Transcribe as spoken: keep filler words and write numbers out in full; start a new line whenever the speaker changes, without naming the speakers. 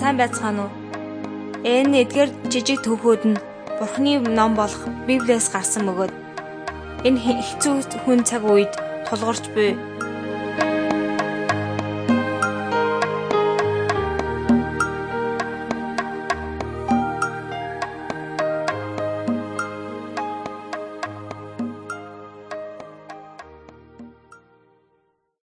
сайн байцгаана уу? Энэ эдгээр жижиг төвхүүд нь Бурхны ном болох Библиэс гарсан мөгөөд энэ хэцүү хүн цаг үед тулгарч буй